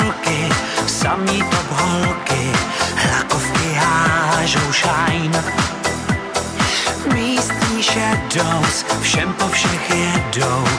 holky, samý top holky, hlakovky hážou shine. Místní shadows, všem po všech jedou,